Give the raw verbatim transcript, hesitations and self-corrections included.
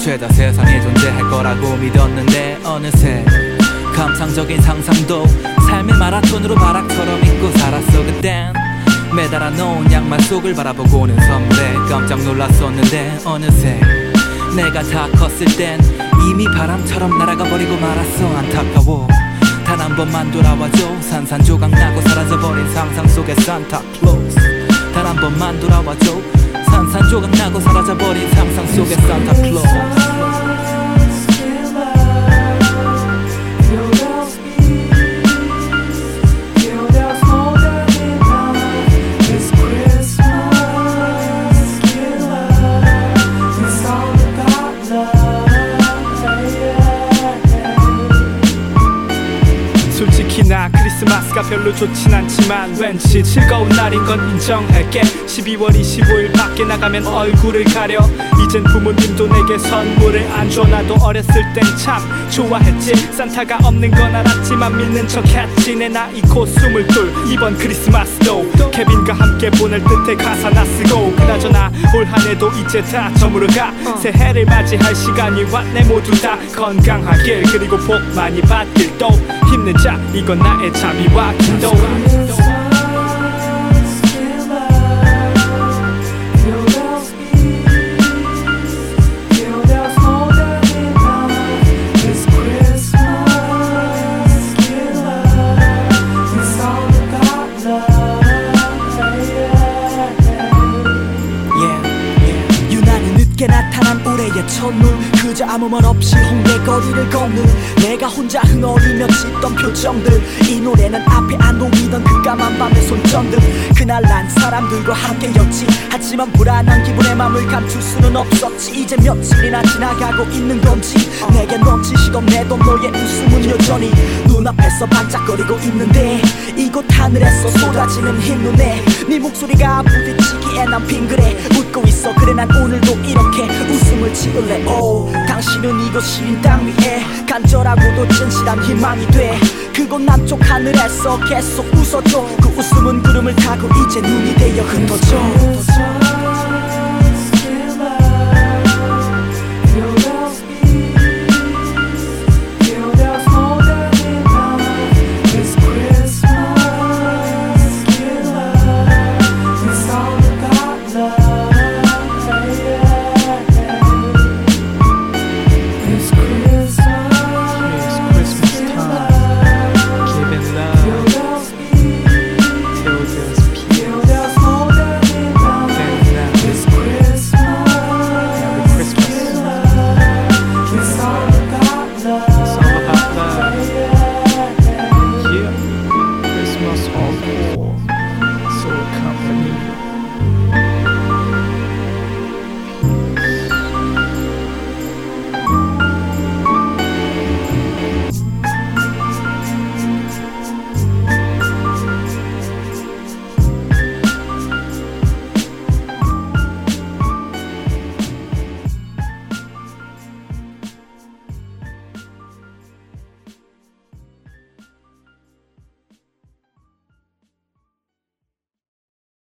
죄다 세상에 존재할 거라고 믿었는데 어느새 감상적인 상상도 삶의 마라톤으로 바락처럼 잊고 살았어. 그땐 매달아 놓은 양말 속을 바라보고는 선물에 깜짝 놀랐었는데 어느새 내가 다 컸을 땐 이미 바람처럼 날아가 버리고 말았어. 안타까워. 단 한 번만 돌아와줘. 산산조각 나고 사라져버린 상상 속의 산타클로스. 단 한 번만 돌아와줘. 산산조각 나고 사라져버린 상상 속의 산타클로스. 솔직히 나 크리스마스가 별로 좋진 않지만 왠지 즐거운 날인 건 인정할게. 십이월 이십오일 밖에 나가면 얼굴을 가려. 이젠 부모님도 내게 선물을 안 줘. 나도 어렸을 땐 참 좋아했지. 산타가 없는 건 알았지만 믿는 척했지. 내 나이 곧 스물둘. 이번 크리스마스도 케빈과 함께 보낼 듯해 가사 나 쓰고. 그나저나 올 한해도 이제 다 저물어가. 새해를 맞이할 시간이 왔네. 모두 다 건강하길 그리고 복 많이 받길. 또 힘내자. 이건 나의 자비와 기도. 나타난 올해의 첫눈. 그저 아무 말 없이 홍대 거리를 걷는 내가 혼자 흥얼이며 짓던 표정들. 이 노래는 앞에 안 보이던 그 까만 밤의 손전등. 그날 난 사람들과 함께였지. 하지만 불안한 기분에 맘을 감출 수는 없었지. 이제 며칠이나 지나가고 있는 건지 내게 넘치시던 내던 너의 웃음은 여전히 눈앞에서 반짝거리고 있는데 이곳 하늘에서 쏟아지는 흰눈에 네 목소리가 부딪히기에 난 빙그레 웃고 있어. 그래 난 오늘도 이렇게 웃음을 지을래. 오, 당신은 이곳 시린 땅 위에 간절하고도 진실한 희망이 돼. 그곳 남쪽 하늘에서 계속 웃어줘. 그 웃음은 구름을 타고 이제 눈이 되어 흩어져.